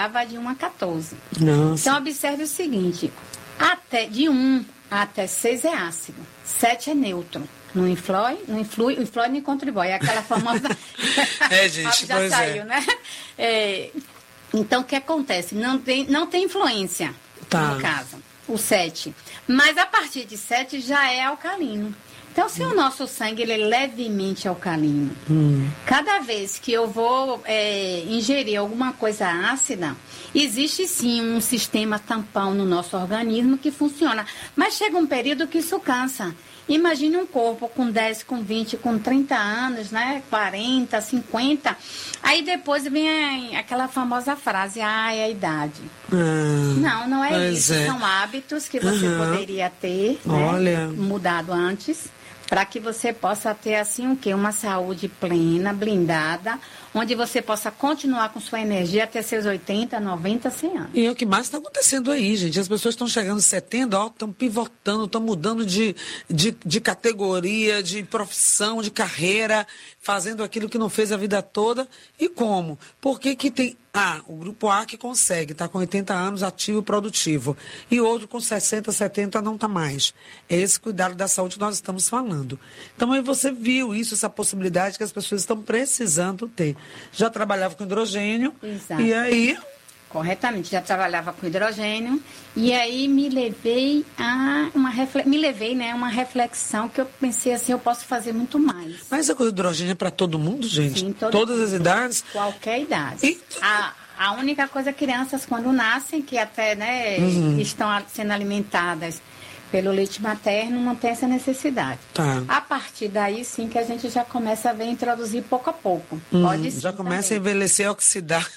vai de 1 a 14. Nossa. Então, observe o seguinte, de 1 até 6 é ácido, 7 é neutro. Não influi, o influi nem contribui. É aquela famosa... gente, já pois saiu, é. Né? Então, o que acontece? Não tem influência, no caso, o 7. Mas a partir de 7 já é alcalino. Então, se o nosso sangue ele é levemente alcalino, cada vez que eu vou ingerir alguma coisa ácida, existe sim um sistema tampão no nosso organismo que funciona. Mas chega um período que isso cansa. Imagine um corpo com 10, com 20, com 30 anos, né? 40, 50. Aí depois vem aquela famosa frase, é a idade. Não é isso. São hábitos que você poderia ter, né? Mudado antes, para que você possa ter, assim, o quê? Uma saúde plena, blindada, onde você possa continuar com sua energia até seus 80, 90, 100 anos. E é o que mais está acontecendo aí, gente. As pessoas estão chegando 70, estão pivotando, estão mudando de categoria, de profissão, de carreira, fazendo aquilo que não fez a vida toda. E como? Por que tem o grupo A que consegue, está com 80 anos, ativo e produtivo. E outro com 60, 70 não está mais. É esse cuidado da saúde que nós estamos falando. Então aí você viu isso, essa possibilidade que as pessoas estão precisando ter. Já trabalhava com hidrogênio. Exato. E aí... Corretamente, já trabalhava com hidrogênio. E aí me levei a uma reflexão que eu pensei assim, eu posso fazer muito mais. Mas a coisa do hidrogênio é para todo mundo, gente? Sim, todas as idades? Qualquer idade. E... A única coisa, crianças quando nascem, que até estão sendo alimentadas pelo leite materno, não tem essa necessidade. A partir daí, sim, que a gente já começa a ver introduzir pouco a pouco. Pode sim, já começa também. a envelhecer, oxidar.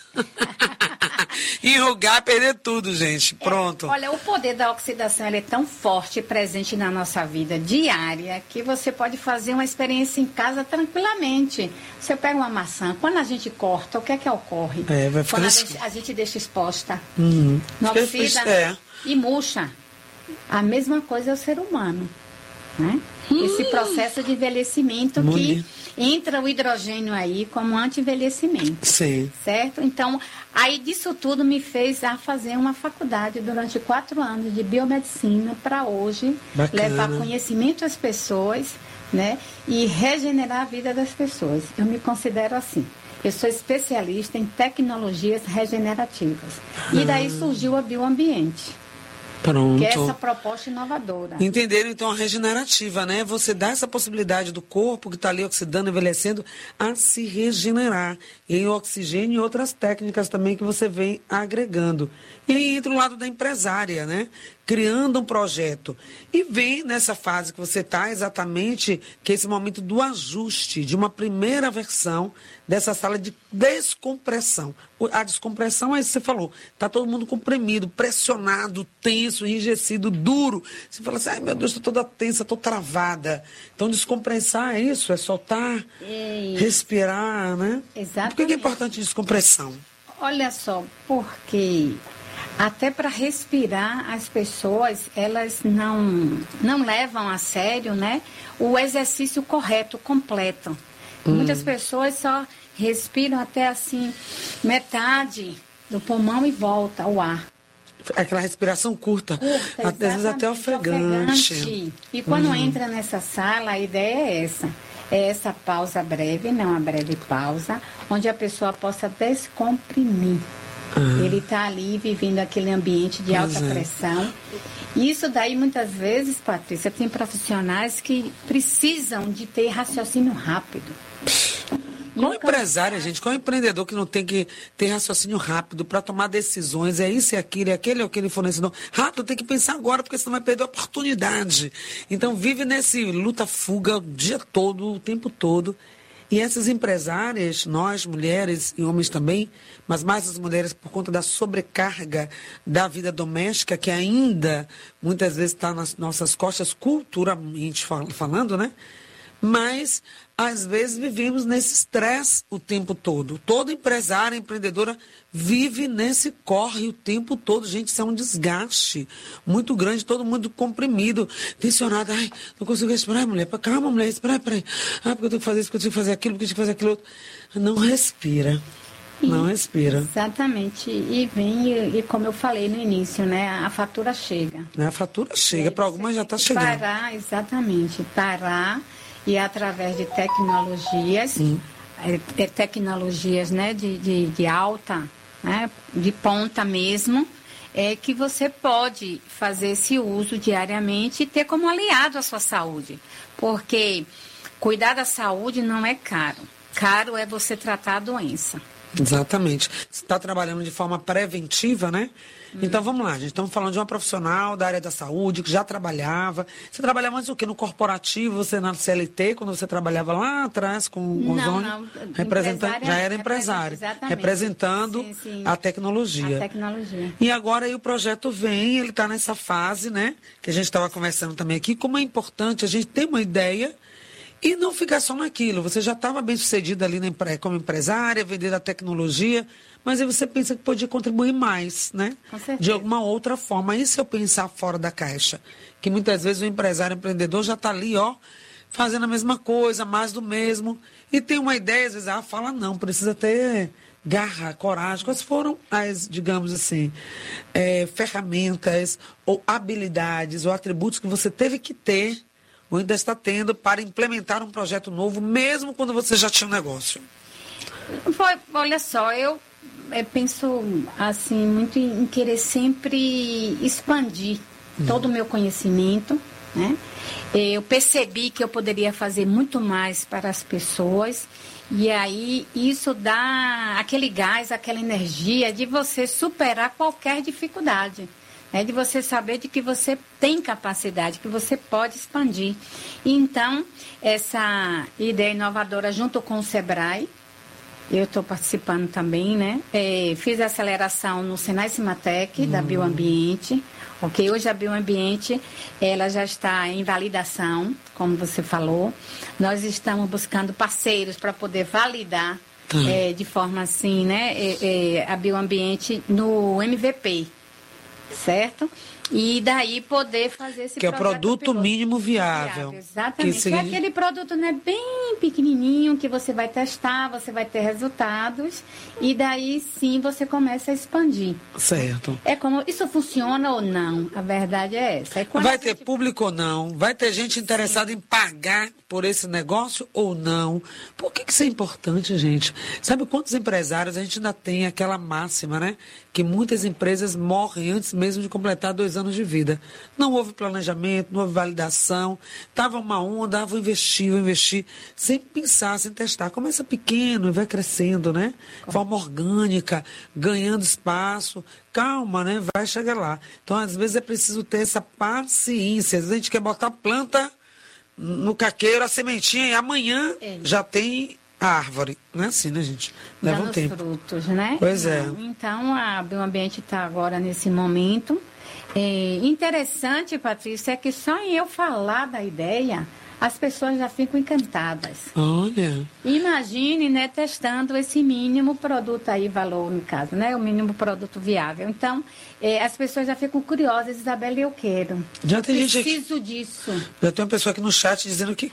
Enrugar, perder tudo, gente. Pronto. Olha, o poder da oxidação ele é tão forte e presente na nossa vida diária que você pode fazer uma experiência em casa tranquilamente. Você pega uma maçã, quando a gente corta, o que é que ocorre? Vai ficar quando a gente deixa exposta, não oxida e murcha. A mesma coisa é o ser humano, né? Esse processo de envelhecimento que entra o hidrogênio aí como anti-envelhecimento. Sim. Certo? Então, aí disso tudo me fez fazer uma faculdade durante 4 anos de biomedicina para hoje levar conhecimento às pessoas, né? E regenerar a vida das pessoas. Eu me considero assim. Eu sou especialista em tecnologias regenerativas. E daí surgiu a Bioambiente. Pronto. Que é essa proposta inovadora. Entenderam, então, a regenerativa, né? Você dá essa possibilidade do corpo que está ali oxidando, envelhecendo, a se regenerar. E em oxigênio e outras técnicas também que você vem agregando. E aí entra o lado da empresária, né? Criando um projeto. E vem nessa fase que você está exatamente, que é esse momento do ajuste, de uma primeira versão dessa sala de descompressão. A descompressão é isso que você falou. Está todo mundo comprimido, pressionado, tenso, enrijecido, duro. Você fala assim, ai meu Deus, estou toda tensa, estou travada. Então descompressar é isso, é soltar, respirar, né? Exatamente. Por que é importante descompressão? Olha só, porque até para respirar as pessoas, elas não levam a sério, né, o exercício correto, completo. Muitas pessoas só respiram até assim, metade do pulmão e volta ao ar. Aquela respiração curta às vezes até ofegante. E quando entra nessa sala, a ideia é essa. É essa pausa breve, não a breve pausa, onde a pessoa possa descomprimir. Ele está ali vivendo aquele ambiente de alta pressão. E isso daí, muitas vezes, Patrícia, tem profissionais que precisam de ter raciocínio rápido. Qual empresária, gente, qual empreendedor que não tem que ter raciocínio rápido para tomar decisões? É isso, é aquilo, é aquele fornecedor. Rápido, tem que pensar agora, porque senão vai perder a oportunidade. Então, vive nesse luta-fuga o dia todo, o tempo todo. E essas empresárias, nós, mulheres e homens também, mas mais as mulheres por conta da sobrecarga da vida doméstica, que ainda muitas vezes está nas nossas costas, culturalmente falando, né? Mas, às vezes, vivemos nesse estresse o tempo todo. Toda empresária, empreendedora, vive nesse corre o tempo todo. Gente, isso é um desgaste muito grande, todo mundo comprimido, tensionado. Ai, não consigo respirar, mulher. Calma, mulher, espera aí. Ah, porque eu tenho que fazer isso, porque eu tenho que fazer aquilo, porque eu tenho que fazer aquilo outro. Não respira. Não respira. Exatamente. E vem, e como eu falei no início, né? A fatura chega. A fatura chega, para algumas já está chegando. Parar, exatamente. Parar e através de tecnologias, tecnologias, né, de alta, né, de ponta mesmo, que você pode fazer esse uso diariamente e ter como aliado a sua saúde. Porque cuidar da saúde não é caro. Caro é você tratar a doença. Exatamente. Você está trabalhando de forma preventiva, né? Então, vamos lá, gente. Estamos falando de uma profissional da área da saúde que já trabalhava. Você trabalhava antes o quê? No corporativo, você na CLT, quando você trabalhava lá atrás com o Ozônio? Representante, já era empresário. Representando a tecnologia. A tecnologia. E agora aí o projeto vem, ele está nessa fase, né? Que a gente estava conversando também aqui. Como é importante a gente ter uma ideia e não ficar só naquilo. Você já estava bem sucedida ali como empresária, vendendo a tecnologia, mas aí você pensa que podia contribuir mais, né? De alguma outra forma. E se eu pensar fora da caixa? Que muitas vezes o empresário, o empreendedor já está ali, ó, fazendo a mesma coisa, mais do mesmo. E tem uma ideia, às vezes, fala não, precisa ter garra, coragem. Quais foram as, digamos assim, ferramentas ou habilidades ou atributos que você teve que ter ou ainda está tendo para implementar um projeto novo, mesmo quando você já tinha um negócio? Olha só, eu penso assim, muito em querer sempre expandir todo o meu conhecimento, né? Eu percebi que eu poderia fazer muito mais para as pessoas e aí isso dá aquele gás, aquela energia de você superar qualquer dificuldade. De você saber de que você tem capacidade, que você pode expandir. E então, essa ideia inovadora junto com o Sebrae, eu estou participando também, né? Fiz a aceleração no Senai Cimatec, da Bioambiente. Ok, hoje a Bioambiente, ela já está em validação, como você falou. Nós estamos buscando parceiros para poder validar de forma assim, né? A Bioambiente no MVP. Certo? E daí poder fazer esse que é o produto mínimo viável. Exatamente. Que é aquele produto, né, bem pequenininho que você vai testar, você vai ter resultados e daí sim você começa a expandir. Certo. Isso funciona ou não? A verdade é essa. Vai ter público ou não? Vai ter gente interessada em pagar por esse negócio ou não? Por que isso é importante, gente? Sabe quantos empresários a gente ainda tem aquela máxima, né? Que muitas empresas morrem antes mesmo de completar 2 anos de vida. Não houve planejamento, não houve validação. Estava uma onda, vou investir, sem pensar, sem testar. Começa pequeno e vai crescendo, né? De forma orgânica, ganhando espaço. Calma, né? Vai chegar lá. Então, às vezes, é preciso ter essa paciência. Às vezes a gente quer botar a planta no caqueiro, a sementinha, e amanhã já tem a árvore. Não é assim, né, gente? Leva um tempo. Frutos, né? Pois é. Então, a Bioambiente está agora nesse momento. Interessante, Patrícia, é que só em eu falar da ideia, as pessoas já ficam encantadas. Olha. Imagine, né, testando esse mínimo produto aí, valor no caso, né? O mínimo produto viável. Então, as pessoas já ficam curiosas. Isabela, eu quero. Já tem gente aqui. Preciso disso. Já tem uma pessoa aqui no chat dizendo o que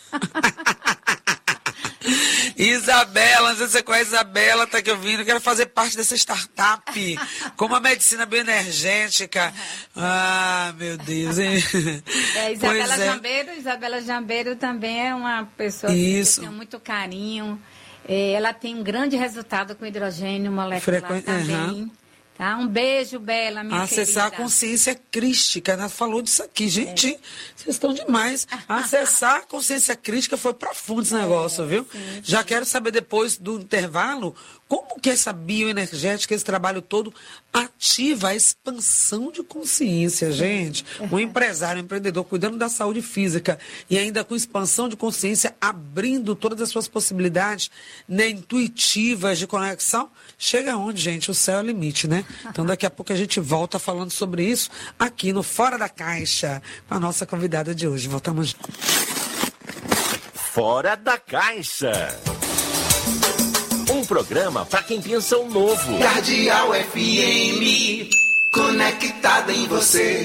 Isabela, não sei se você conhece a Isabela, tá aqui ouvindo, quero fazer parte dessa startup, como a medicina bioenergética. Ah, meu Deus, hein? Isabela Jambeiro também é uma pessoa que eu tenho muito carinho. Ela tem um grande resultado com hidrogênio molecular também. Tá? Um beijo, Bela, minha Acessar querida. a consciência crística, né? Falou disso aqui. Gente, vocês estão demais. Acessar a consciência crítica foi profundo esse negócio, viu? Sim. Já quero saber depois do intervalo como que essa bioenergética, esse trabalho todo, ativa a expansão de consciência, gente. Um empresário, um empreendedor, cuidando da saúde física e ainda com expansão de consciência, abrindo todas as suas possibilidades, né, intuitivas de conexão. Chega onde, gente? O céu é o limite, né? Então, daqui a pouco a gente volta falando sobre isso aqui no Fora da Caixa, com a nossa convidada de hoje. Voltamos. Fora da Caixa. Um programa para quem pensa o novo. Cardeal FM, conectada em você.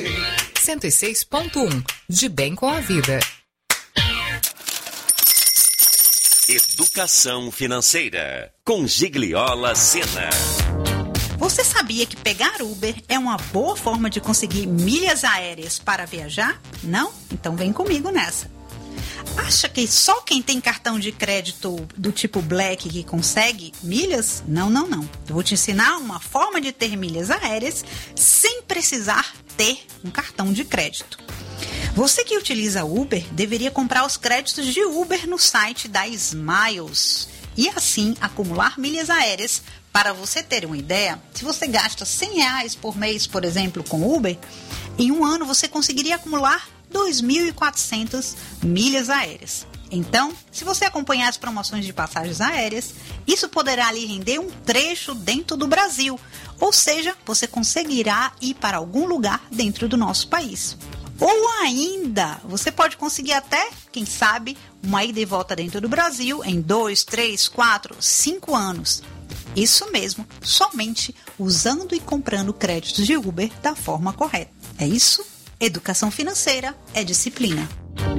106.1, de bem com a vida. Educação Financeira, com Gigliola Sena. Você sabia que pegar Uber é uma boa forma de conseguir milhas aéreas para viajar? Não? Então vem comigo nessa. Acha que só quem tem cartão de crédito do tipo Black que consegue milhas? Não. Eu vou te ensinar uma forma de ter milhas aéreas sem precisar ter um cartão de crédito. Você que utiliza Uber deveria comprar os créditos de Uber no site da Smiles e assim acumular milhas aéreas. Para você ter uma ideia, se você gasta R$100 por mês, por exemplo, com Uber, em um ano você conseguiria acumular 2.400 milhas aéreas. Então, se você acompanhar as promoções de passagens aéreas, isso poderá lhe render um trecho dentro do Brasil. Ou seja, você conseguirá ir para algum lugar dentro do nosso país. Ou ainda, você pode conseguir até, quem sabe, uma ida e volta dentro do Brasil em 2, 3, 4, 5 anos. Isso mesmo, somente usando e comprando créditos de Uber da forma correta. É isso? Educação financeira é disciplina.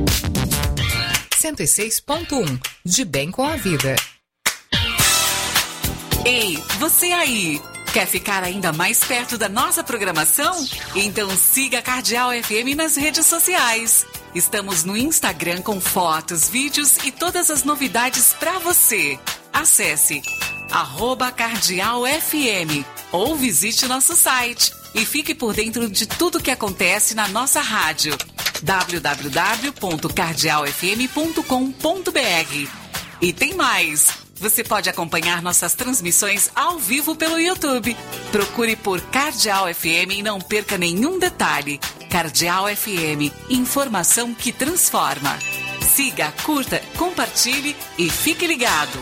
106.1 De bem com a vida. Ei, você aí! Quer ficar ainda mais perto da nossa programação? Então siga a Cardeal FM nas redes sociais. Estamos no Instagram com fotos, vídeos e todas as novidades para você. Acesse @CardealFM ou visite nosso site e fique por dentro de tudo que acontece na nossa rádio. www.cardealfm.com.br. E tem mais! Você pode acompanhar nossas transmissões ao vivo pelo YouTube. Procure por Cardeal FM e não perca nenhum detalhe. Cardeal FM, informação que transforma. Siga, curta, compartilhe e fique ligado.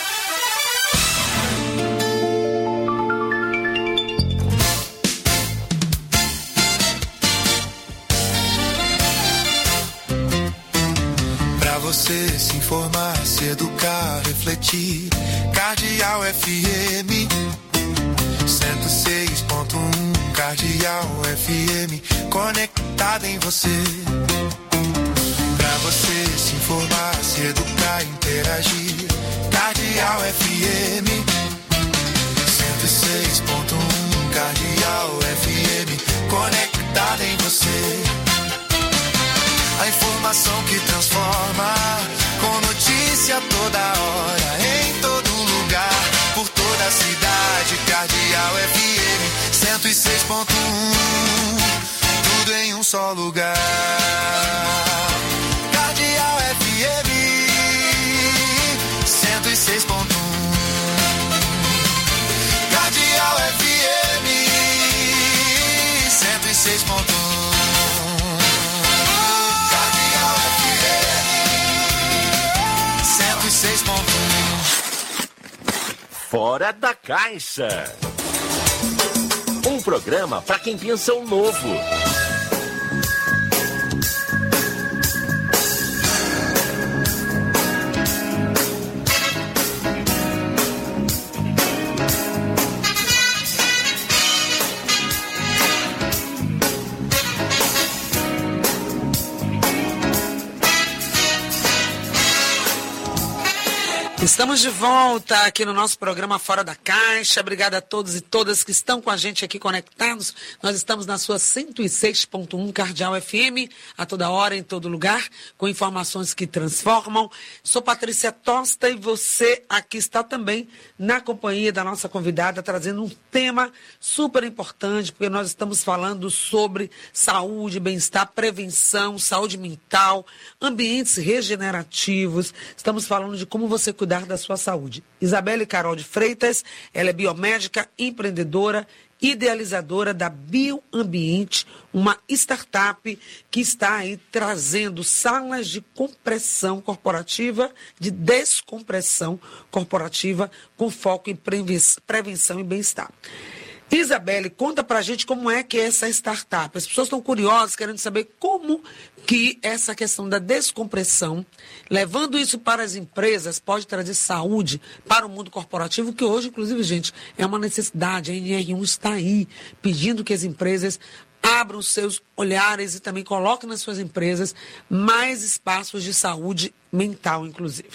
Pra você se informar, se educar, refletir. Cardeal FM 106.1. Cardeal FM conectada em você. Pra você se informar, se educar, interagir. Cardeal FM 106.1. Cardeal FM conectada em você. A informação que transforma, com notícia toda hora, em todo lugar, por toda a cidade. Cardeal FM 106.1, tudo em um só lugar. Cardeal FM 106.1. Cardeal FM 106.1. Fora da Caixa. Um programa para quem pensa o novo. Estamos de volta aqui no nosso programa Fora da Caixa. Obrigada a todos e todas que estão com a gente aqui conectados. Nós estamos na sua 106.1 Cardeal FM, a toda hora, em todo lugar, com informações que transformam. Sou Patrícia Tosta e você aqui está também na companhia da nossa convidada, trazendo um tema super importante, porque nós estamos falando sobre saúde, bem-estar, prevenção, saúde mental, ambientes regenerativos. Estamos falando de como você cuidar da sua saúde. Isabelle Carol de Freitas, ela é biomédica, empreendedora, idealizadora da Bioambiente, uma startup que está aí trazendo salas de compressão corporativa, de descompressão corporativa, com foco em prevenção e bem-estar. Isabelle, conta pra gente como é que é essa startup. As pessoas estão curiosas, querendo saber como que essa questão da descompressão, levando isso para as empresas, pode trazer saúde para o mundo corporativo, que hoje, inclusive, gente, é uma necessidade. A NR1 está aí pedindo que as empresas abram seus olhares e também coloquem nas suas empresas mais espaços de saúde mental, inclusive.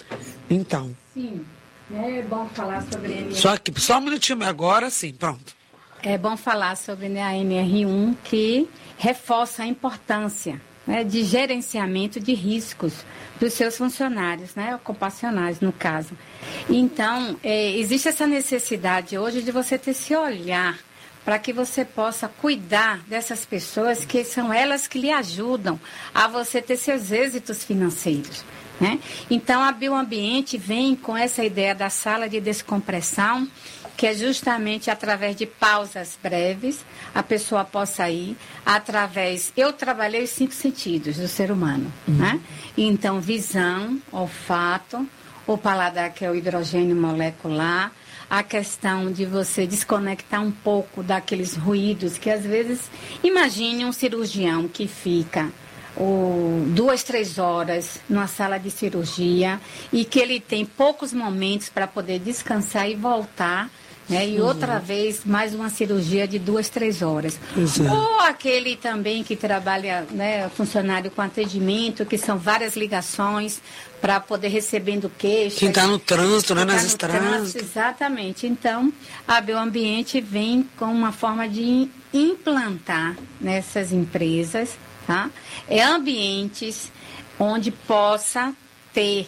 Então. Sim, é bom falar sobre NR1. Só um minutinho, agora sim, pronto. É bom falar sobre a NR1, que reforça a importância, né, de gerenciamento de riscos dos seus funcionários, né, ocupacionais, no caso. Então, existe essa necessidade hoje de você ter esse olhar para que você possa cuidar dessas pessoas, que são elas que lhe ajudam a você ter seus êxitos financeiros, né? Então, a Bioambiente vem com essa ideia da sala de descompressão, que é justamente através de pausas breves, a pessoa possa ir através... Eu trabalhei os 5 sentidos do ser humano, né? Então, visão, olfato, o paladar, que é o hidrogênio molecular, a questão de você desconectar um pouco daqueles ruídos que, às vezes, imagine um cirurgião que fica 2, 3 horas numa sala de cirurgia e que ele tem poucos momentos para poder descansar e voltar, né? E outra vez, mais uma cirurgia de 2, 3 horas. Ou aquele também que trabalha, né, funcionário com atendimento, que são várias ligações para poder recebendo queixas. Quem está no trânsito, né, nas estradas. Exatamente. Então, a Bioambiente vem com uma forma de implantar nessas empresas, tá? Ambientes onde possa ter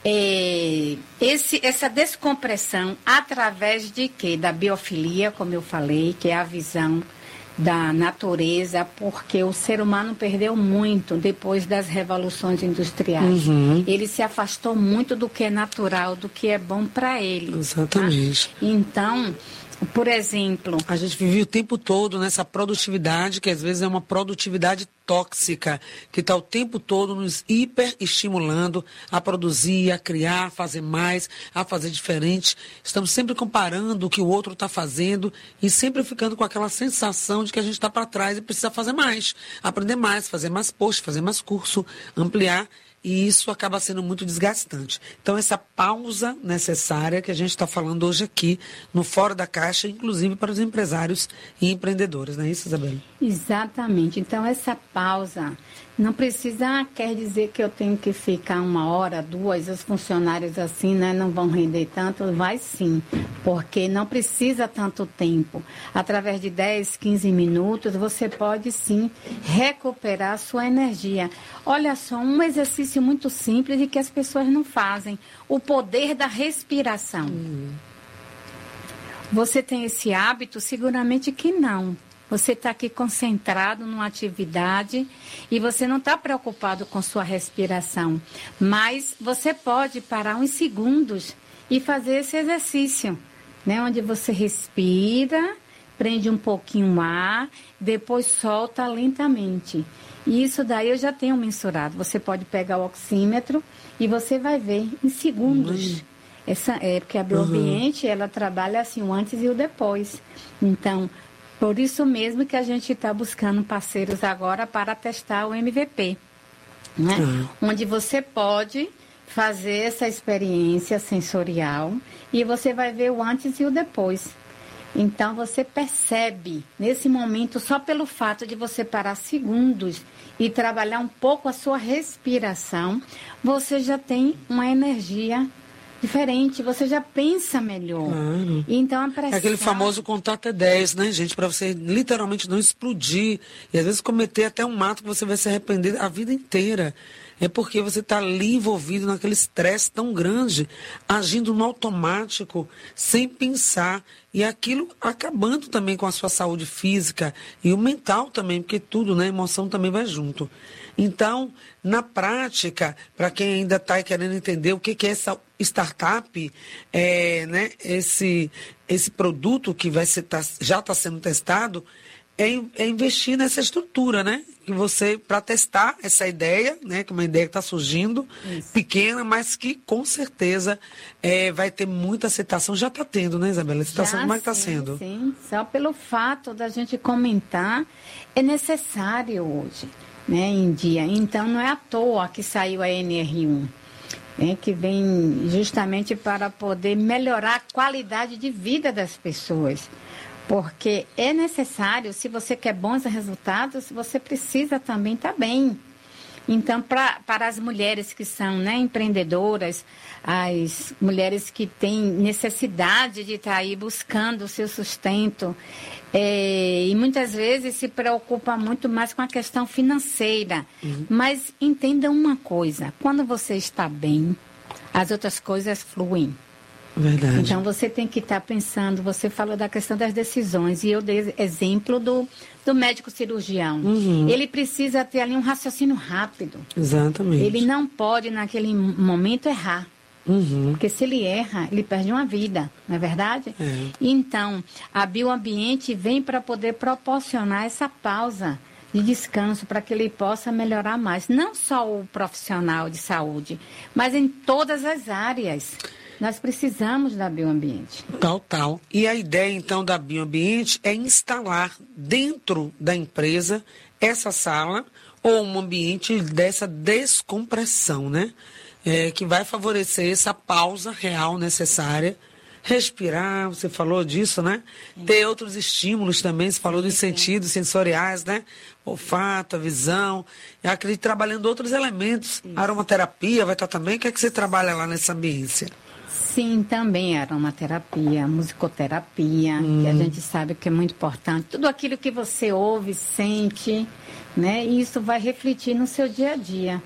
essa descompressão através de quê? Da biofilia, como eu falei, que é a visão da natureza, porque o ser humano perdeu muito depois das revoluções industriais. Ele se afastou muito do que é natural, do que é bom para ele. Exatamente. Tá? Então, por exemplo... A gente vive o tempo todo nessa produtividade, que às vezes é uma produtividade tóxica, que está o tempo todo nos hiperestimulando a produzir, a criar, a fazer mais, a fazer diferente. Estamos sempre comparando o que o outro está fazendo e sempre ficando com aquela sensação de que a gente está para trás e precisa fazer mais, aprender mais, fazer mais post, fazer mais curso, ampliar. E isso acaba sendo muito desgastante. Então, essa pausa necessária que a gente está falando hoje aqui no Fora da Caixa, inclusive para os empresários e empreendedores, não é isso, Isabela? Exatamente. Então, essa pausa não precisa, quer dizer que eu tenho que ficar 1 hora, 2, os funcionários assim, né, não vão render tanto. Vai sim, porque não precisa tanto tempo. Através de 10, 15 minutos, você pode sim recuperar a sua energia. Olha só, um exercício muito simples e que as pessoas não fazem. O poder da respiração. Você tem esse hábito? Seguramente que não. Você está aqui concentrado numa atividade e você não está preocupado com sua respiração. Mas você pode parar uns segundos e fazer esse exercício, né? Onde você respira, prende um pouquinho o ar, depois solta lentamente. E isso daí eu já tenho mensurado. Você pode pegar o oxímetro e você vai ver em segundos. Porque a Bioambiente, ela trabalha assim o antes e o depois. Então, por isso mesmo que a gente está buscando parceiros agora para testar o MVP, né? Onde você pode fazer essa experiência sensorial e você vai ver o antes e o depois. Então, você percebe, nesse momento, só pelo fato de você parar segundos e trabalhar um pouco a sua respiração, você já tem uma energia diferente, você já pensa melhor. Claro. Então, a pressão... É aquele famoso contar até 10, né, gente? Para você literalmente não explodir e às vezes cometer até um ato que você vai se arrepender a vida inteira. É porque você está ali envolvido naquele estresse tão grande, agindo no automático, sem pensar. E aquilo acabando também com a sua saúde física e o mental também, porque tudo, né? A emoção também vai junto. Então, na prática, para quem ainda está querendo entender o que é essa startup, né? Esse produto que já está sendo testado, é investir nessa estrutura, né? Que você, para testar essa ideia, né? Que é uma ideia que está surgindo, pequena, mas que com certeza vai ter muita aceitação. Já está tendo, né, Isabela? Aceitação, como é que está sendo? Sim, só pelo fato da gente comentar, é necessário hoje, né, em dia. Então, não é à toa que saiu a NR1, né, que vem justamente para poder melhorar a qualidade de vida das pessoas. Porque é necessário, se você quer bons resultados, você precisa também estar bem. Então, para as mulheres que são, né, empreendedoras, as mulheres que têm necessidade de estar aí buscando o seu sustento, e muitas vezes se preocupa muito mais com a questão financeira. Mas entendam uma coisa, quando você está bem, as outras coisas fluem. Verdade. Então, você tem que estar pensando, você falou da questão das decisões, e eu dei exemplo do médico cirurgião. Ele precisa ter ali um raciocínio rápido. Exatamente. Ele não pode, naquele momento, errar. Porque se ele erra, ele perde uma vida, não é verdade? Então, a bioambiente vem para poder proporcionar essa pausa de descanso para que ele possa melhorar mais. Não só o profissional de saúde, mas em todas as áreas. Nós precisamos da bioambiente. Tal. E a ideia, então, da bioambiente é instalar dentro da empresa essa sala ou um ambiente dessa descompressão, né? Que vai favorecer essa pausa real necessária. Respirar, você falou disso, né? Ter outros estímulos também, você falou dos sentidos sensoriais, né? Olfato, a visão. Eu acredito trabalhando outros elementos. Aromaterapia vai estar também. O que é que você trabalha lá nessa ambiência? Sim, também aromaterapia, musicoterapia, que a gente sabe que é muito importante. Tudo aquilo que você ouve, sente, né? E isso vai refletir no seu dia a dia.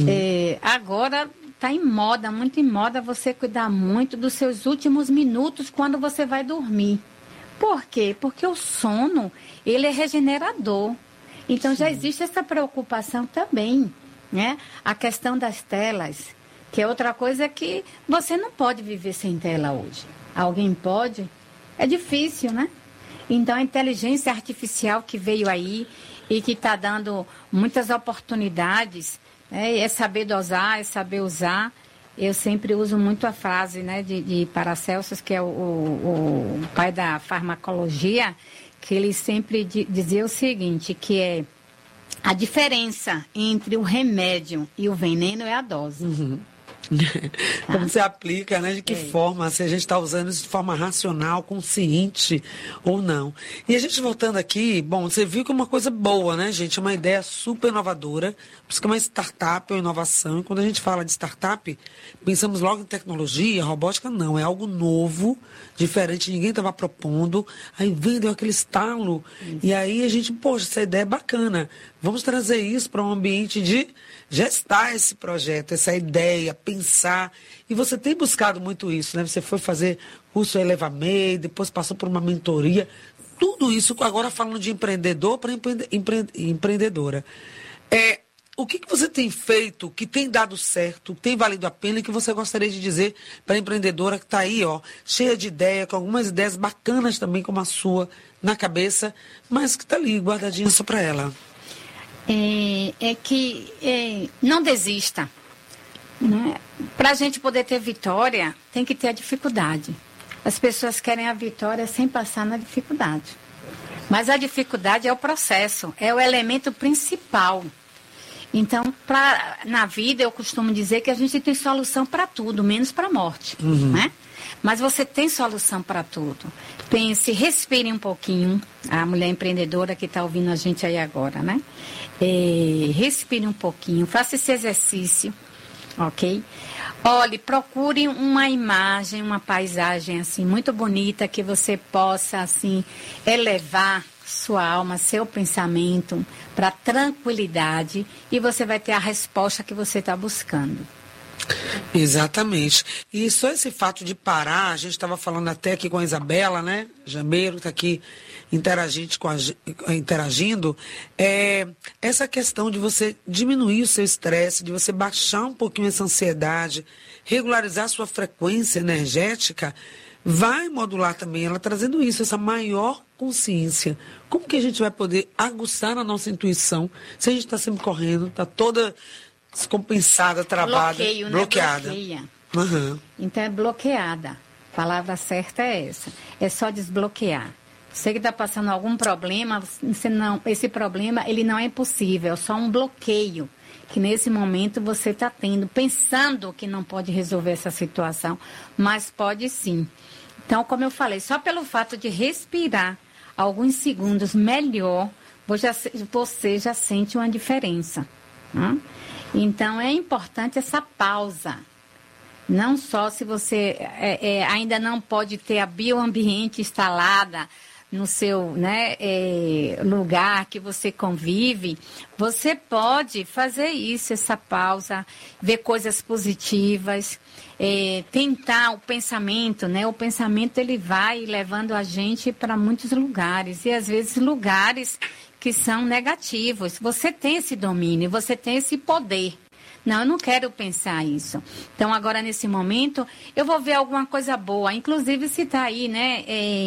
Agora está em moda, muito em moda, você cuidar muito dos seus últimos minutos quando você vai dormir. Por quê? Porque o sono, ele é regenerador. Então, já existe essa preocupação também, né? A questão das telas, que é outra coisa que você não pode viver sem tela hoje. Alguém pode? É difícil, né? Então, a inteligência artificial que veio aí e que está dando muitas oportunidades, né? É saber dosar, é saber usar. Eu sempre uso muito a frase, né, de Paracelsus, que é o pai da farmacologia, que ele sempre dizia o seguinte, que é a diferença entre o remédio e o veneno é a dose. Como você aplica, né? De que forma, se a gente está usando isso de forma racional, consciente ou não. E a gente voltando aqui, bom, você viu que é uma coisa boa, né, gente? Uma ideia super inovadora, por isso que é uma startup ou inovação. E quando a gente fala de startup, pensamos logo em tecnologia, robótica, não, é algo novo, diferente, ninguém estava propondo, aí deu aquele estalo, e aí a gente, poxa, essa ideia é bacana, vamos trazer isso para um ambiente de gestar esse projeto, essa ideia, pensar. E você tem buscado muito isso, né? Você foi fazer curso ElevaMe, depois passou por uma mentoria. Tudo isso, agora falando de empreendedor para empreendedora. O que você tem feito, que tem dado certo, tem valido a pena e que você gostaria de dizer para a empreendedora que está aí, ó, cheia de ideia, com algumas ideias bacanas também, como a sua, na cabeça, mas que está ali, guardadinha só para ela? Não desista. Né? Para a gente poder ter vitória, tem que ter a dificuldade. As pessoas querem a vitória sem passar na dificuldade. Mas a dificuldade é o processo, é o elemento principal. Então, na vida, eu costumo dizer que a gente tem solução para tudo, menos para a morte. Né? Mas você tem solução para tudo. Pense, respire um pouquinho. A mulher empreendedora que está ouvindo a gente aí agora, né? Respire um pouquinho, faça esse exercício, ok? Olhe, procure uma imagem, uma paisagem assim muito bonita que você possa assim elevar sua alma, seu pensamento para tranquilidade e você vai ter a resposta que você está buscando. Exatamente. E só esse fato de parar, a gente estava falando até aqui com a Isabela, né? Jameiro, que está aqui interagindo, essa questão de você diminuir o seu estresse, de você baixar um pouquinho essa ansiedade, regularizar a sua frequência energética, vai modular também, ela trazendo isso, essa maior consciência. Como que a gente vai poder aguçar a nossa intuição se a gente está sempre correndo, está toda descompensada, travada, bloqueada? Bloqueia. Então é bloqueada. A palavra certa é essa. É só desbloquear. Você que está passando algum problema, esse problema ele não é impossível, é só um bloqueio que nesse momento você está tendo, pensando que não pode resolver essa situação, mas pode sim. Então, como eu falei, só pelo fato de respirar alguns segundos melhor, você já sente uma diferença. Então, é importante essa pausa. Não só se você ainda não pode ter a bioambiente instalada no seu lugar que você convive, você pode fazer isso, essa pausa, ver coisas positivas, tentar o pensamento, né? O pensamento, ele vai levando a gente para muitos lugares, e às vezes lugares que são negativos. Você tem esse domínio, você tem esse poder. Não, eu não quero pensar isso. Então, agora, nesse momento, eu vou ver alguma coisa boa. Inclusive, se está aí, né,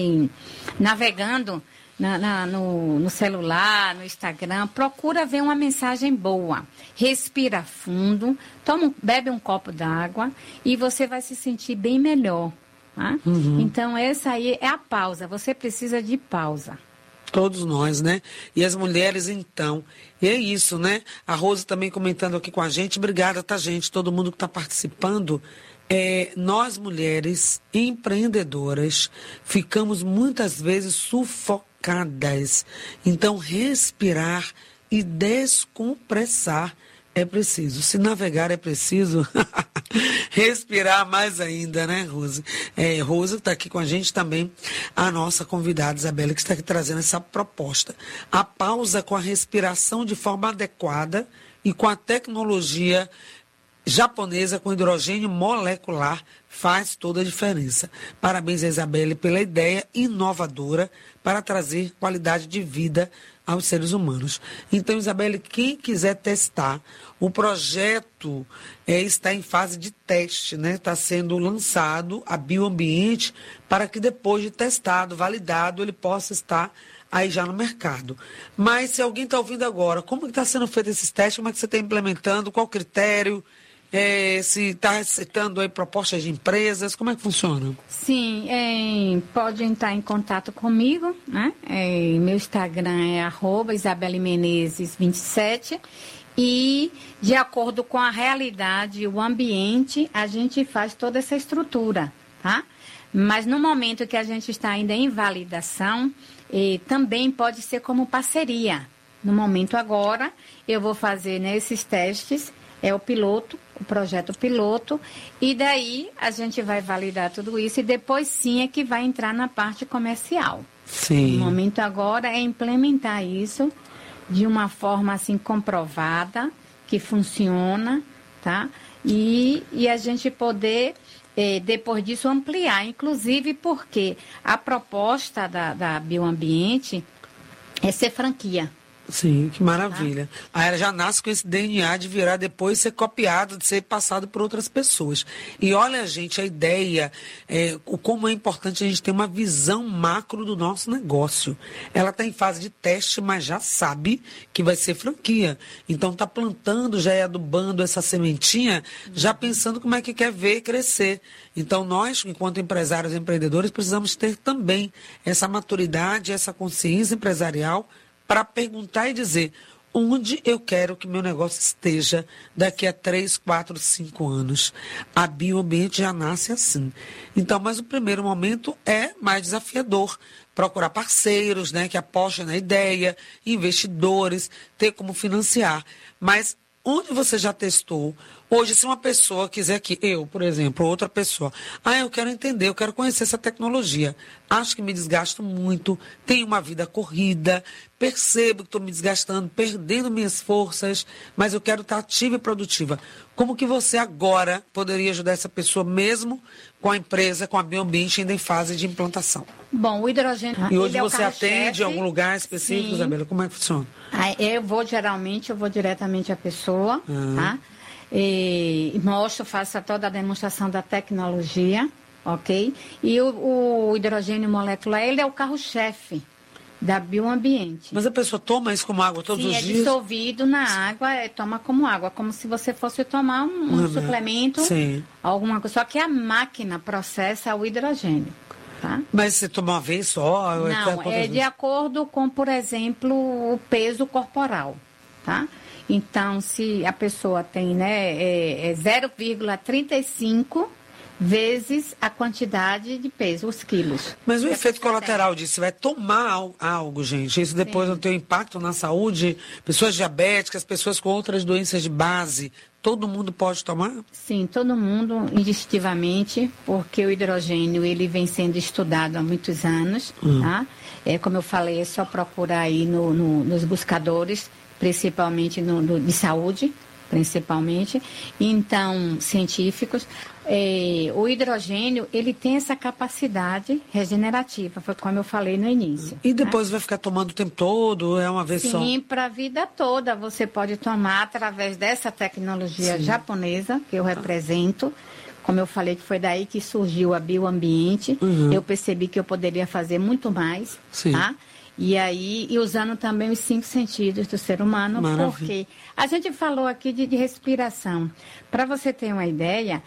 navegando no celular, no Instagram, procura ver uma mensagem boa. Respira fundo, bebe um copo d'água e você vai se sentir bem melhor. Tá? Então, essa aí é a pausa. Você precisa de pausa. Todos nós, né? E as mulheres, então. E é isso, né? A Rose também comentando aqui com a gente. Obrigada, tá, gente? Todo mundo que está participando. Nós, mulheres empreendedoras, ficamos muitas vezes sufocadas. Então, respirar e descompressar é preciso. Se navegar é preciso, respirar mais ainda, né, Rose? Rose está aqui com a gente também, a nossa convidada, Isabela, que está aqui trazendo essa proposta. A pausa com a respiração de forma adequada e com a tecnologia japonesa com hidrogênio molecular faz toda a diferença. Parabéns a Isabelle pela ideia inovadora para trazer qualidade de vida aos seres humanos. Então, Isabelle, quem quiser testar, o projeto está em fase de teste, né? Está sendo lançado a bioambiente para que depois de testado, validado, ele possa estar aí já no mercado. Mas se alguém está ouvindo agora, como está sendo feito esses testes, como é que você está implementando, qual o critério? Se está aceitando aí propostas de empresas, como é que funciona? Sim, pode entrar em contato comigo, né? Meu Instagram é @isabelemenezes27 e de acordo com a realidade, o ambiente, a gente faz toda essa estrutura, tá? Mas no momento que a gente está ainda em validação, também pode ser como parceria. No momento agora, eu vou fazer esses testes, o piloto, o projeto piloto, e daí a gente vai validar tudo isso e depois sim é que vai entrar na parte comercial. Sim. O momento agora é implementar isso de uma forma assim comprovada, que funciona, tá? E a gente poder, depois disso, ampliar, inclusive porque a proposta da Bioambiente é ser franquia. Sim, que maravilha. Aí ela já nasce com esse DNA de virar depois ser copiado, de ser passado por outras pessoas. E olha, gente, a ideia, como é importante a gente ter uma visão macro do nosso negócio. Ela está em fase de teste, mas já sabe que vai ser franquia. Então está plantando, já adubando essa sementinha, já pensando como é que quer ver crescer. Então nós, enquanto empresários e empreendedores, precisamos ter também essa maturidade, essa consciência empresarial para perguntar e dizer onde eu quero que meu negócio esteja daqui a 3, 4, 5 anos. A Bioambiente já nasce assim. Então, mas o primeiro momento é mais desafiador. Procurar parceiros, né, que apostem na ideia, investidores, ter como financiar. Mas onde você já testou? Hoje, se uma pessoa quiser que eu, por exemplo, outra pessoa, eu quero entender, eu quero conhecer essa tecnologia. Acho que me desgasto muito, tenho uma vida corrida, percebo que estou me desgastando, perdendo minhas forças, mas eu quero estar ativa e produtiva. Como que você agora poderia ajudar essa pessoa mesmo com a empresa, com a Bioambiente ainda em fase de implantação? Bom, o hidrogênio... E hoje você atende em algum lugar específico, sim. Isabela? Como é que funciona? Eu vou diretamente à pessoa, tá? E mostro, faço toda a demonstração da tecnologia, ok? E o hidrogênio molecular, ele é o carro-chefe da Bioambiente. Mas a pessoa toma isso como água todos os dias? Sim, é dissolvido na água, toma como água, como se você fosse tomar um suplemento, sim, alguma coisa. Só que a máquina processa o hidrogênio. Tá? Mas você toma uma vez só? Não, é de acordo com, por exemplo, o peso corporal, tá? Então, se a pessoa tem 0,35 vezes a quantidade de peso, os quilos. Mas o efeito colateral disso, você vai tomar algo, gente, isso depois não tem um impacto na saúde, pessoas diabéticas, pessoas com outras doenças de base, todo mundo pode tomar? Sim, todo mundo, indistintivamente, porque o hidrogênio, ele vem sendo estudado há muitos anos, tá? Como eu falei, é só procurar aí nos buscadores, principalmente de saúde, principalmente, então, científicos. O hidrogênio, ele tem essa capacidade regenerativa, foi como eu falei no início. E depois vai ficar tomando o tempo todo, é uma vez só? Sim, para a vida toda você pode tomar através dessa tecnologia japonesa, que eu represento. Como eu falei, que foi daí que surgiu a Bioambiente. Eu percebi que eu poderia fazer muito mais, tá? E usando também os 5 sentidos do ser humano, porque a gente falou aqui de respiração. Para você ter uma ideia,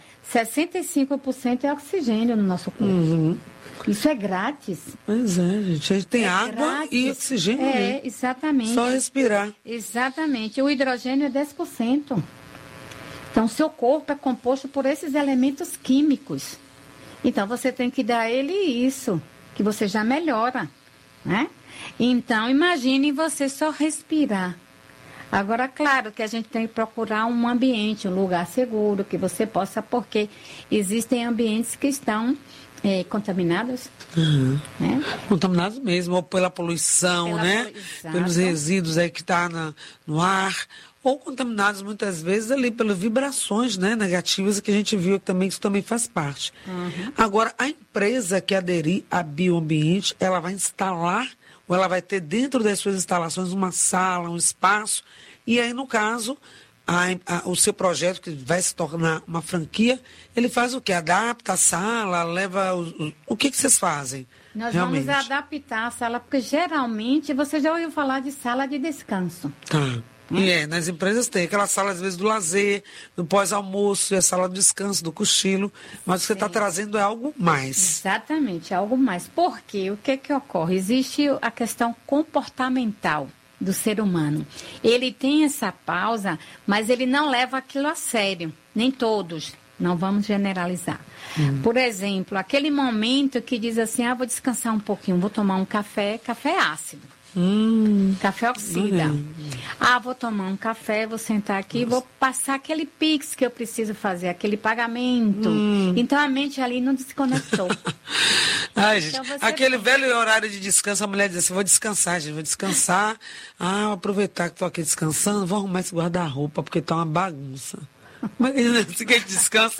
65% é oxigênio no nosso corpo. Isso é grátis. Pois é, gente. A gente tem água grátis. E oxigênio. Exatamente. Só respirar. Exatamente. O hidrogênio é 10%. Então, seu corpo é composto por esses elementos químicos. Então, você tem que dar a ele isso, que você já melhora, né? Então, imagine você só respirar. Agora, claro que a gente tem que procurar um ambiente, um lugar seguro, que você possa, porque existem ambientes que estão contaminados. Né? Contaminados mesmo, ou pela poluição, né? Pelos resíduos aí que está no ar, ou contaminados muitas vezes ali pelas vibrações, né, negativas, que a gente viu que também, isso também faz parte. Agora, a empresa que aderir a Bioambiente, ela vai instalar, ou ela vai ter dentro das suas instalações uma sala, um espaço, e aí, no caso, o seu projeto, que vai se tornar uma franquia, ele faz o quê? Adapta a sala, leva... O que vocês fazem? Nós vamos adaptar a sala, porque geralmente você já ouviu falar de sala de descanso. Tá. E nas empresas tem aquela sala, às vezes, do lazer, do pós-almoço, a sala do descanso, do cochilo, mas o que você está trazendo é algo mais. Exatamente, algo mais. Porque o que ocorre? Existe a questão comportamental do ser humano. Ele tem essa pausa, mas ele não leva aquilo a sério. Nem todos. Não vamos generalizar. Por exemplo, aquele momento que diz assim, vou descansar um pouquinho, vou tomar um café ácido. Café oxida. Vou tomar um café, vou sentar aqui, vou passar aquele Pix que eu preciso fazer, aquele pagamento. Então a mente ali não desconectou. Ai, gente, então, aquele velho horário de descanso, a mulher diz assim, vou descansar, gente, vou descansar. Vou aproveitar que estou aqui descansando, vou arrumar esse guarda-roupa, porque está uma bagunça. Mas você quer descansa?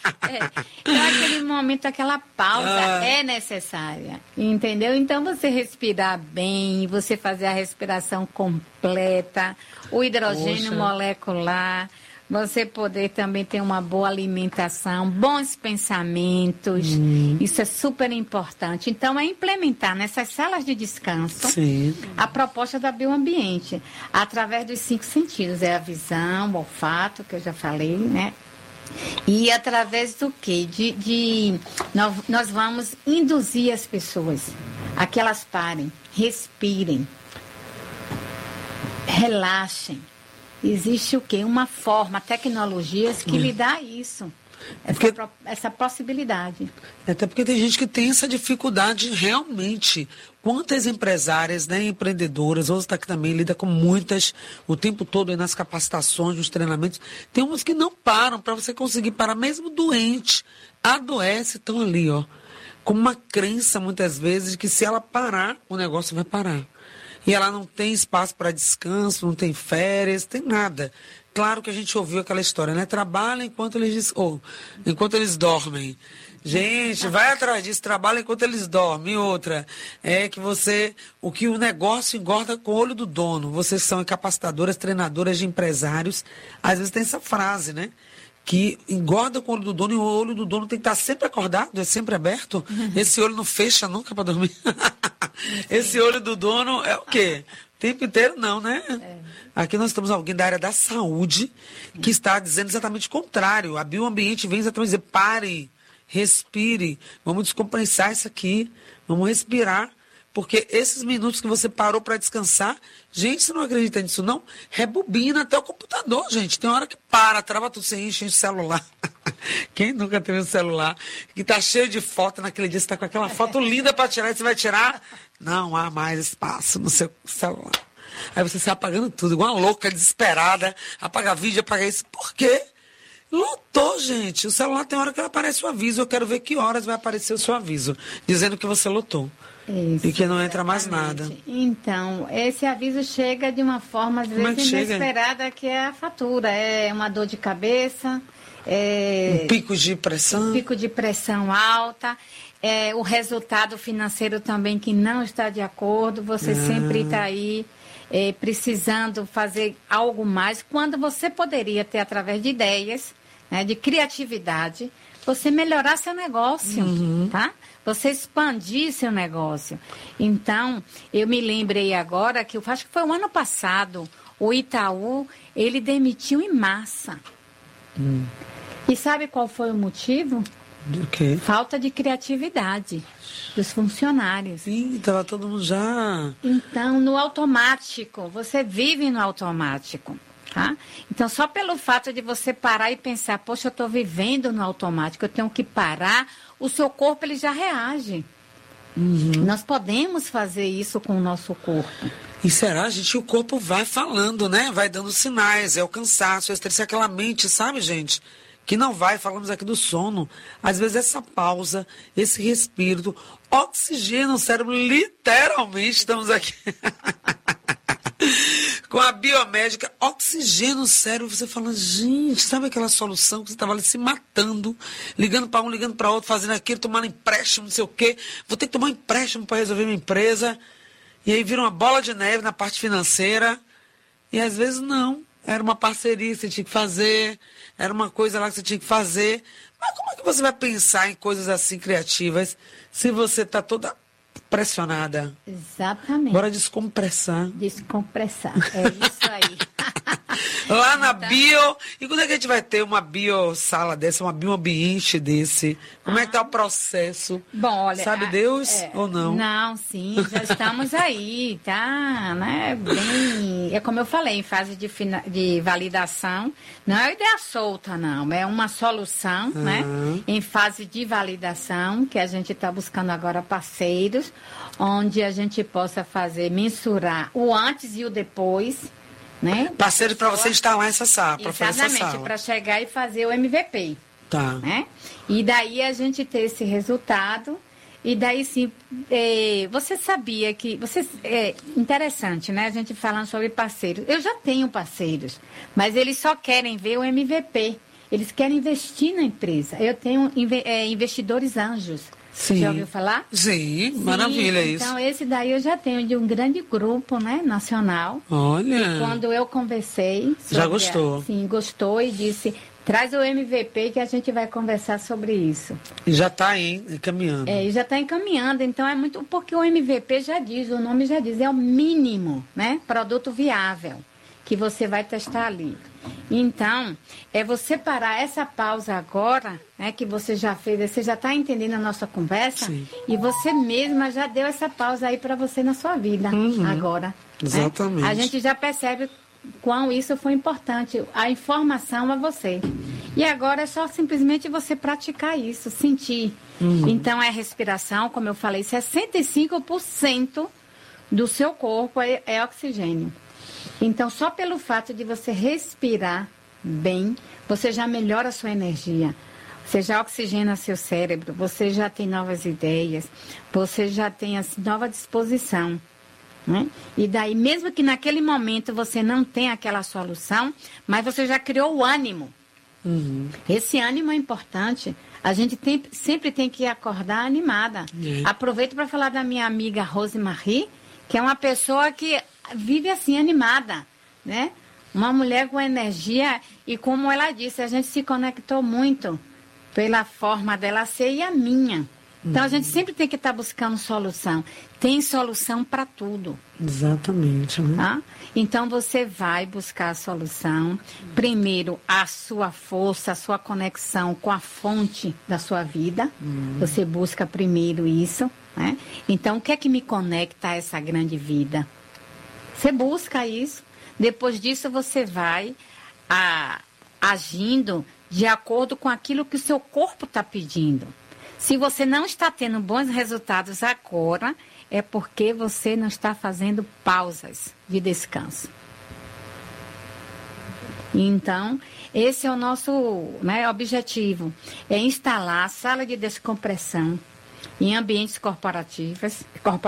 Então, aquele momento, aquela pausa é necessária, entendeu? Então, você respirar bem, você fazer a respiração completa, o hidrogênio molecular, você poder também ter uma boa alimentação, bons pensamentos, isso é super importante. Então, é implementar nessas salas de descanso a proposta da Bioambiente, através dos 5 sentidos, a visão, o olfato, que eu já falei, né? E através do quê? Nós vamos induzir as pessoas a que elas parem, respirem, relaxem. Existe o quê? Uma forma, tecnologias que lhe dá isso, essa possibilidade. Até porque tem gente que tem essa dificuldade realmente. Quantas empresárias, né, empreendedoras, outras que também lida com muitas, o tempo todo aí nas capacitações, nos treinamentos, tem umas que não param, para você conseguir parar, mesmo doente, adoece, estão ali, com uma crença muitas vezes de que se ela parar, o negócio vai parar. E ela não tem espaço para descanso, não tem férias, tem nada. Claro que a gente ouviu aquela história, né? Trabalha enquanto enquanto eles dormem. Gente, vai atrás disso, trabalha enquanto eles dormem. E outra, é que o negócio engorda com o olho do dono. Vocês são capacitadoras, treinadoras de empresários. Às vezes tem essa frase, né? Que engorda com o olho do dono, e o olho do dono tem que estar sempre acordado, é sempre aberto. Esse olho não fecha nunca para dormir. Esse olho do dono é o quê? O tempo inteiro não, né? Aqui nós temos alguém da área da saúde que está dizendo exatamente o contrário. A Bioambiente vem exatamente dizer, pare, respire, vamos descompensar isso aqui, vamos respirar, Porque esses minutos que você parou para descansar, gente, você não acredita nisso não? Rebobina até o computador, gente. Tem hora que trava tudo, você enche o celular. Quem nunca teve um celular que tá cheio de foto naquele dia, você tá com aquela foto linda para tirar e você vai tirar? Não há mais espaço no seu celular. Aí você sai apagando tudo, igual uma louca, desesperada, apaga vídeo, apaga isso. Por quê? Lotou, gente. O celular tem hora que aparece o aviso. Eu quero ver que horas vai aparecer o seu aviso, dizendo que você lotou. Isso, e que não entra mais nada. Então, esse aviso chega de uma forma, às vezes, inesperada, que é a fatura. É uma dor de cabeça. Um pico de pressão. Um pico de pressão alta. O resultado financeiro também que não está de acordo. Você sempre está aí precisando fazer algo mais, quando você poderia ter, através de ideias, né, de criatividade, você melhorar seu negócio, tá? Você expandir seu negócio. Então, eu me lembrei agora que eu acho que foi o ano passado, o Itaú, ele demitiu em massa. E sabe qual foi o motivo? Do quê? Falta de criatividade dos funcionários. Sim, estava todo mundo já... Então, no automático, você vive no automático. Tá? Então, só pelo fato de você parar e pensar, poxa, eu estou vivendo no automático, eu tenho que parar, o seu corpo ele já reage. Nós podemos fazer isso com o nosso corpo. E será, gente? O corpo vai falando, né? Vai dando sinais, é o cansaço, é estresse, aquela mente, sabe, gente? Que não vai, falamos aqui do sono. Às vezes essa pausa, esse respiro, oxigena o cérebro, literalmente, estamos aqui... Com a biomédica, oxigena o cérebro, você fala, gente, sabe aquela solução que você estava ali se matando, ligando para um, ligando para outro, fazendo aquilo, tomando empréstimo, não sei o quê, vou ter que tomar um empréstimo para resolver minha empresa, e aí vira uma bola de neve na parte financeira, e às vezes não, era uma parceria que você tinha que fazer, era uma coisa lá que você tinha que fazer, mas como é que você vai pensar em coisas assim criativas, se você está toda... pressionada. Exatamente. Bora descompressar. Descompressar. É isso aí. Lá na bio. E quando é que a gente vai ter uma biosala dessa, uma bioambiente desse? Como é que tá o processo? Bom, olha... Sabe Deus ou não? Não, sim, já estamos aí, tá? Né? Bem, como eu falei, em fase de validação. Não é ideia solta, não. É uma solução, né? Em fase de validação, que a gente está buscando agora parceiros, onde a gente possa mensurar o antes e o depois, né? Parceiro para você instalar essa sala, para fazer essa sala. Exatamente, para chegar e fazer o MVP. Tá. Né? E daí a gente ter esse resultado, e daí sim, você sabia que... interessante, né? A gente falando sobre parceiros. Eu já tenho parceiros, mas eles só querem ver o MVP. Eles querem investir na empresa. Eu tenho investidores anjos. Sim. Já ouviu falar? Sim, maravilha isso. Então, esse daí eu já tenho de um grande grupo, né, nacional. Olha. E quando eu conversei... Já gostou? Sim, gostou e disse, traz o MVP que a gente vai conversar sobre isso. E já está aí, encaminhando. E já está encaminhando. Então, é muito... Porque o MVP já diz, o nome já diz, é o mínimo, né, produto viável que você vai testar ali. Então, é você parar essa pausa agora, né, que você já fez, você já está entendendo a nossa conversa. Sim. E você mesma já deu essa pausa aí para você na sua vida, agora. Exatamente. Né? A gente já percebe quão isso foi importante, a informação a você. E agora é só simplesmente você praticar isso, sentir. Então, é respiração, como eu falei, 65% do seu corpo é oxigênio. Então, só pelo fato de você respirar bem, você já melhora a sua energia. Você já oxigena seu cérebro, você já tem novas ideias, você já tem assim, nova disposição. Né? E daí, mesmo que naquele momento você não tenha aquela solução, mas você já criou o ânimo. Esse ânimo é importante. A gente sempre tem que acordar animada. Aproveito para falar da minha amiga Rosemarie, que é uma pessoa que vive assim, animada, né? Uma mulher com energia e, como ela disse, a gente se conectou muito pela forma dela ser e a minha. Então, a gente sempre tem que estar buscando solução. Tem solução para tudo. Exatamente. Tá? Então, você vai buscar a solução. Primeiro, a sua força, a sua conexão com a fonte da sua vida. Você busca primeiro isso, né? Então, o que é que me conecta a essa grande vida? Você busca isso. Depois disso, você vai agindo de acordo com aquilo que o seu corpo está pedindo. Se você não está tendo bons resultados agora, é porque você não está fazendo pausas de descanso. Então, esse é o nosso, né, objetivo, é instalar a sala de descompressão em ambientes corporativos,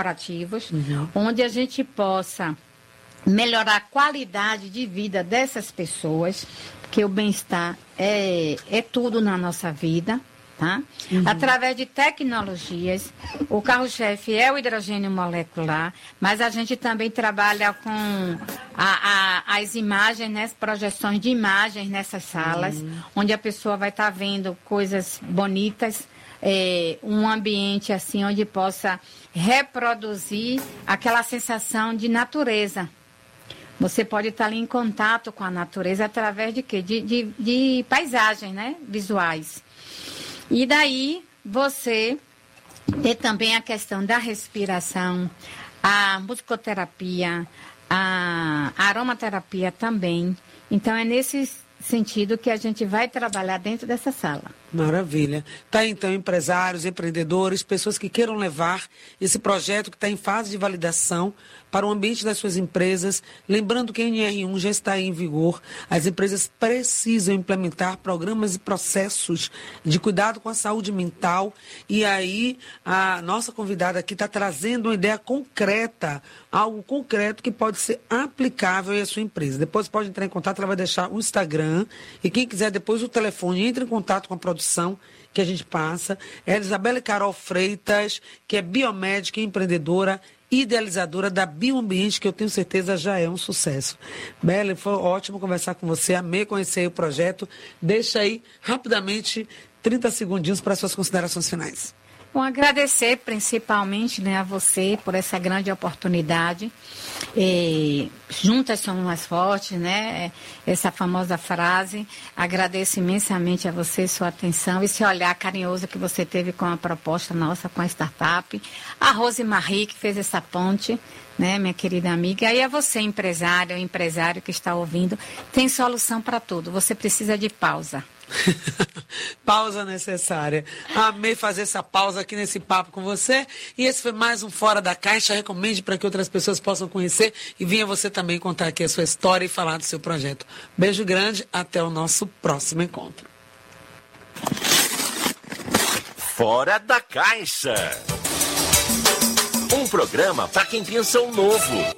onde a gente possa melhorar a qualidade de vida dessas pessoas, porque o bem-estar é tudo na nossa vida, tá? Através de tecnologias, o carro-chefe é o hidrogênio molecular, mas a gente também trabalha com as imagens, né, as projeções de imagens nessas salas, onde a pessoa vai estar vendo coisas bonitas, um ambiente assim onde possa reproduzir aquela sensação de natureza. Você pode estar ali em contato com a natureza através de quê? De paisagens, né, visuais. E daí você tem também a questão da respiração, a musicoterapia, a aromaterapia também. Então é nesse sentido que a gente vai trabalhar dentro dessa sala. Maravilha. Tá então, empresários, empreendedores, pessoas que queiram levar esse projeto que está em fase de validação para o ambiente das suas empresas. Lembrando que a NR1 já está em vigor. As empresas precisam implementar programas e processos de cuidado com a saúde mental. E aí, a nossa convidada aqui está trazendo uma ideia concreta, algo concreto que pode ser aplicável à sua empresa. Depois pode entrar em contato, ela vai deixar o Instagram. E quem quiser depois o telefone, entre em contato com a produção que a gente passa. É a Isabela Carol Freitas, que é biomédica e empreendedora, idealizadora da Bioambiente, que eu tenho certeza já é um sucesso. Bela, foi ótimo conversar com você, amei conhecer o projeto. Deixa aí, rapidamente, 30 segundinhos para suas considerações finais. Bom, agradecer principalmente, né, a você por essa grande oportunidade. Juntas somos mais fortes, né? Essa famosa frase. Agradeço imensamente a você, sua atenção, esse olhar carinhoso que você teve com a proposta nossa, com a startup. A Rosemarie, que fez essa ponte, né, minha querida amiga. E a você, empresário que está ouvindo, tem solução para tudo. Você precisa de pausa. Pausa necessária. Amei fazer essa pausa aqui nesse papo com você. E esse foi mais um Fora da Caixa. Recomende para que outras pessoas possam conhecer e venha você também contar aqui a sua história e falar do seu projeto. Beijo grande, até o nosso próximo encontro. Fora da Caixa. Um programa para quem pensa o novo.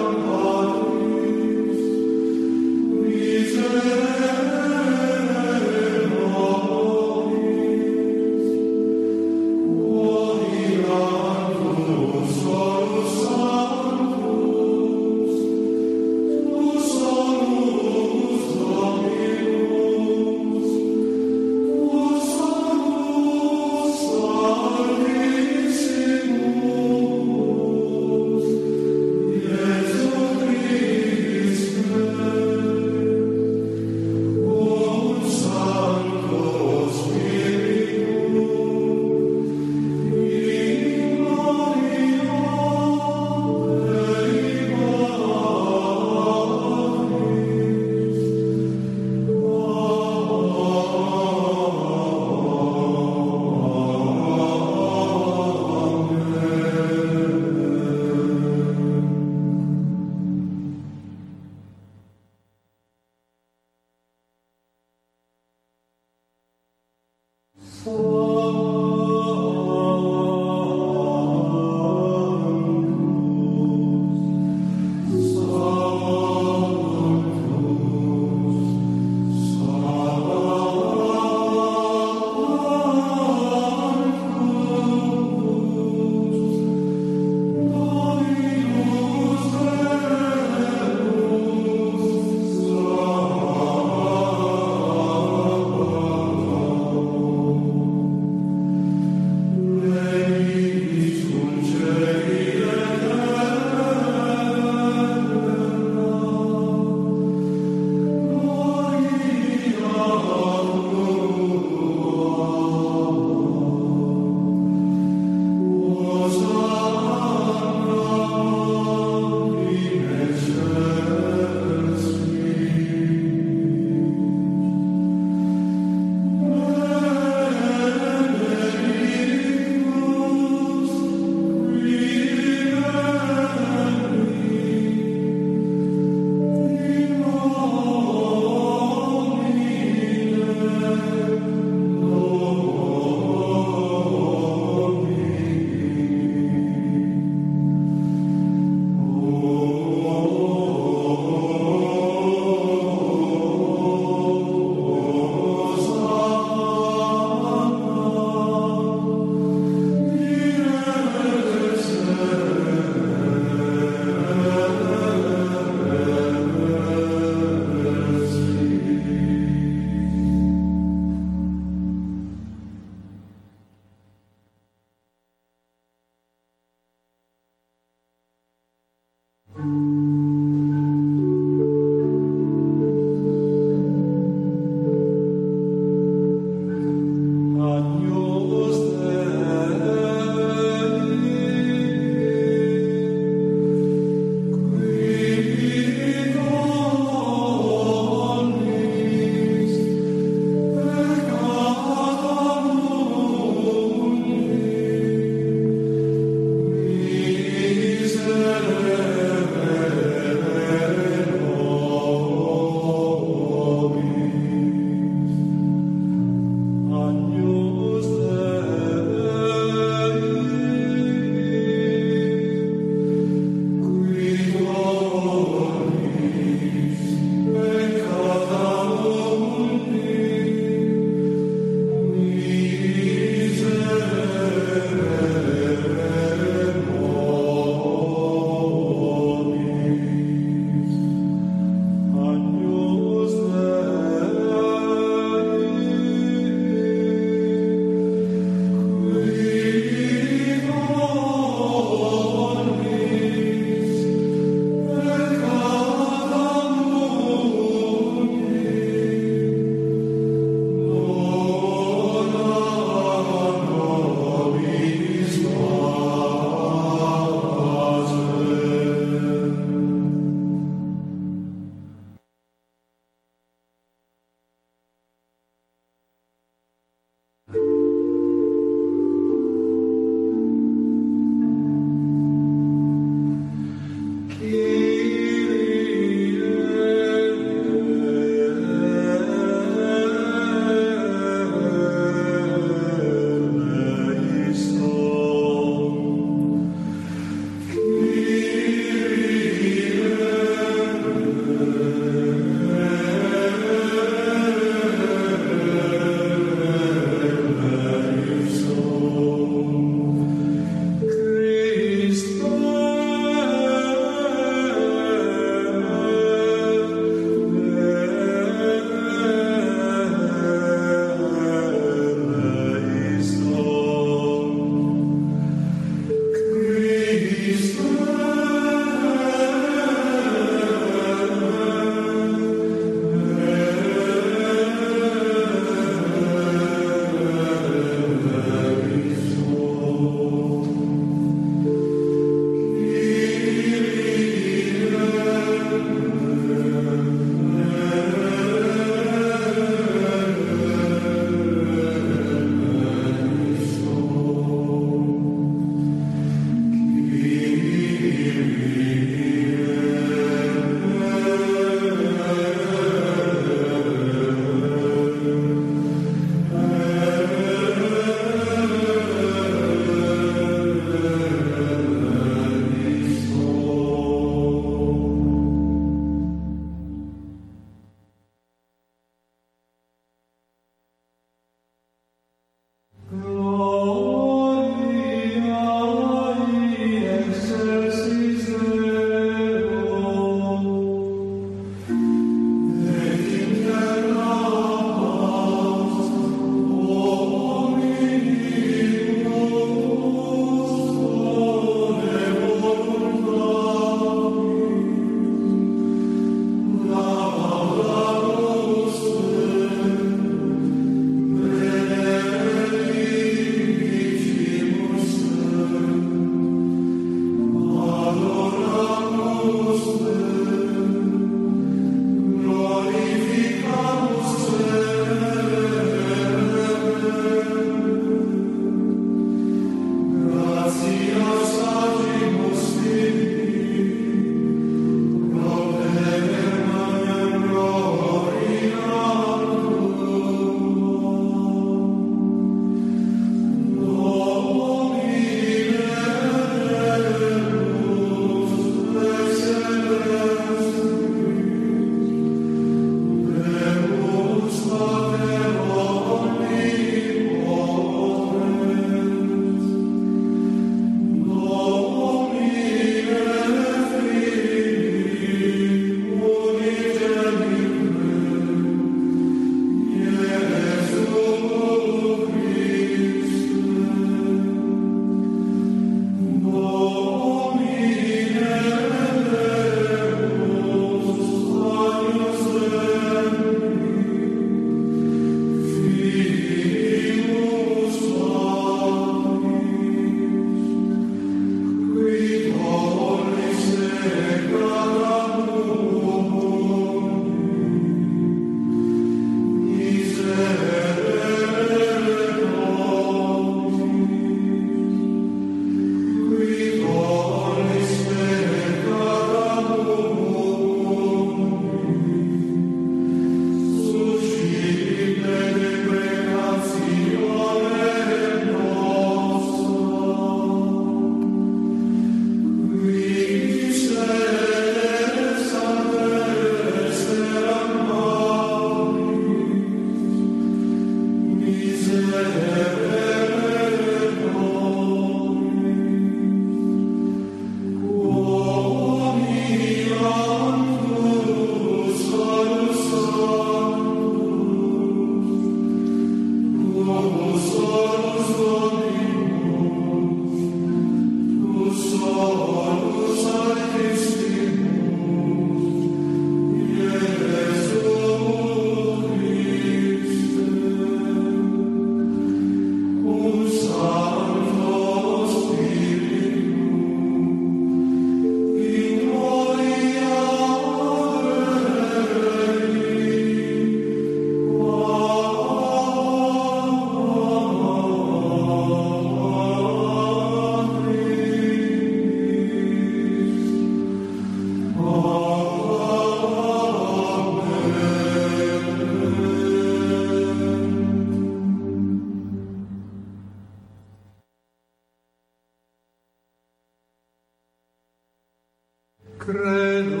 Credo